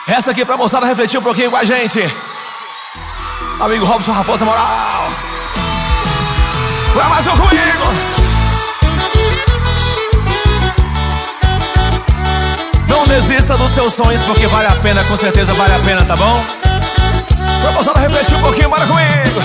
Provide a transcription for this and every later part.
Essa aqui pra moçada refletir um pouquinho com a gente. Amigo Robson Raposa Moral. Vai mais um comigo. Não desista dos seus sonhos, porque vale a pena, com certeza vale a pena, tá bom? Pra moçada refletir um pouquinho, bora comigo.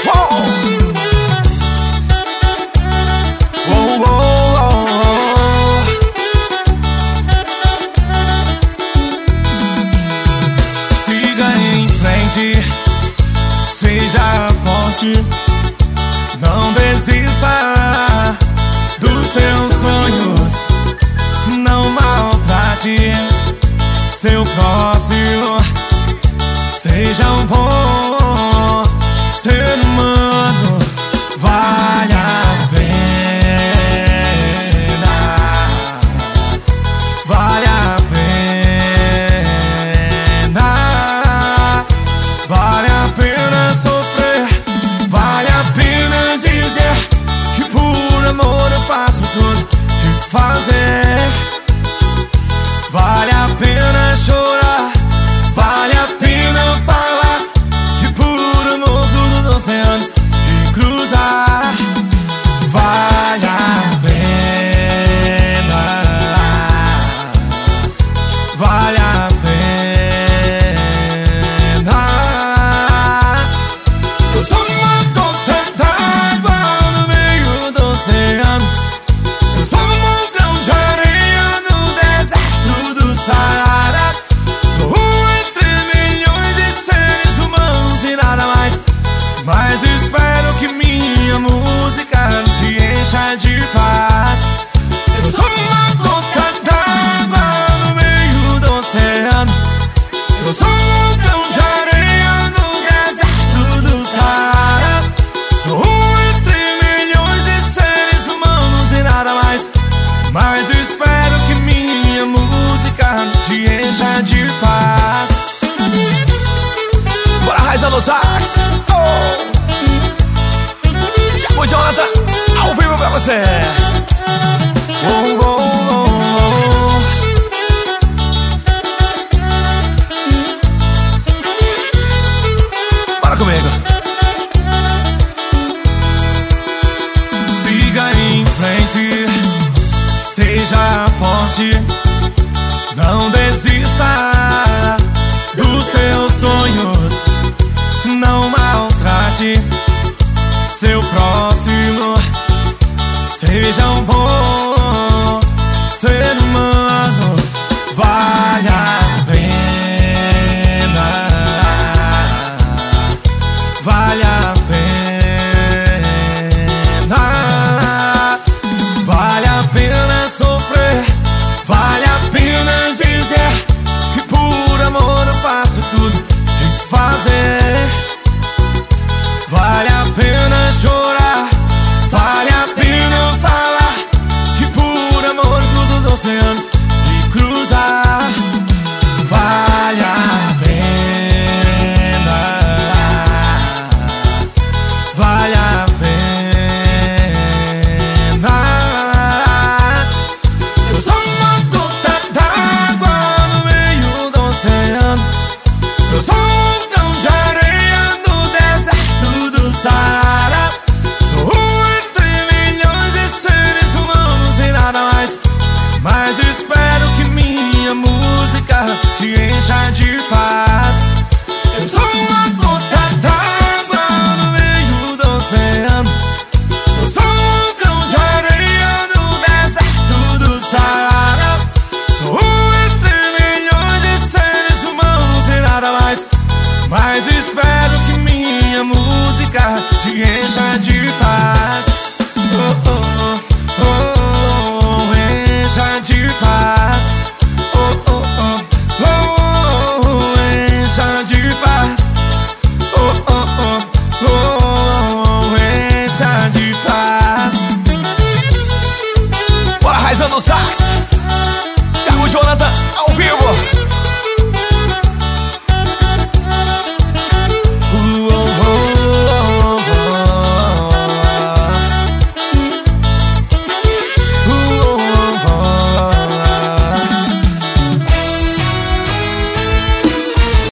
Seja forte, não desista dos seus sonhos, não maltrate seu próximo, seja um bom ser humano, vale a pena, vale a pena, vale a pena sofrer, vale a pena dizer que por amor eu faço tudo e fazer. Vale a pena chorar, vale a pena falar que por amor cruzo os oceanos e cruzar. Vale a pena, vale a pena. Eu sou uma gota d'água no meio do oceano. Eu sou um montão de areia no deserto do Saara. Sou um entre milhões de seres humanos e nada mais. Mas espero que minha música te encha de paz. Eu sou uma gota d'água no meio do oceano. Eu sou um montão de areia no deserto do Saara. Sou um entre milhões de seres humanos e nada mais. Mas espero que minha música te encha de paz. Bora raizar no sax. Thiago Jonathan, ao vivo pra você. Bora comigo. Siga em frente, seja forte, não desista dos seus sonhos, não maltrate seu próximo, seja um bom ser humano, vale a pena, vale a pena, vale a pena sofrer, vale a pena dizer que por amor eu faço tudo e fazer. Vale a pena chorar, vale a pena falar que por amor cruzo os oceanos e cruzar. Vale a pena, vale a pena. Eu sou uma gota d'água no meio do oceano. Eu sou um montão de areia no deserto do Saara. Sou um entre milhões de seres humanos e nada mais. Mas espero que minha música te encha de paz. Eu sou uma